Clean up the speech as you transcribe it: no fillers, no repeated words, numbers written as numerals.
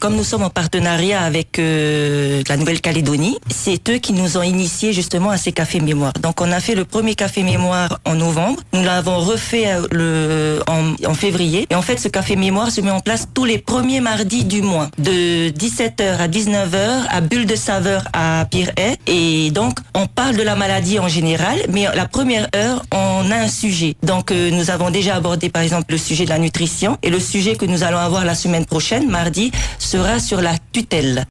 comme nous sommes en partenariat avec la Nouvelle-Calédonie, c'est eux qui nous ont initiés justement à ces cafés mémoire. Donc on a fait le premier café mémoire en novembre, nous l'avons refait en février. Et en fait, ce café mémoire se met en place tous les premiers mardis du mois, de 17h à 19h à Bulle de Saveur à Pirey. Et donc on parle de la maladie en général, mais la première heure, on a un sujet. Donc nous avons déjà abordé par exemple le sujet de la nutrition, et le sujet que nous allons avoir la semaine prochaine, mardi, sera sur la tutelle.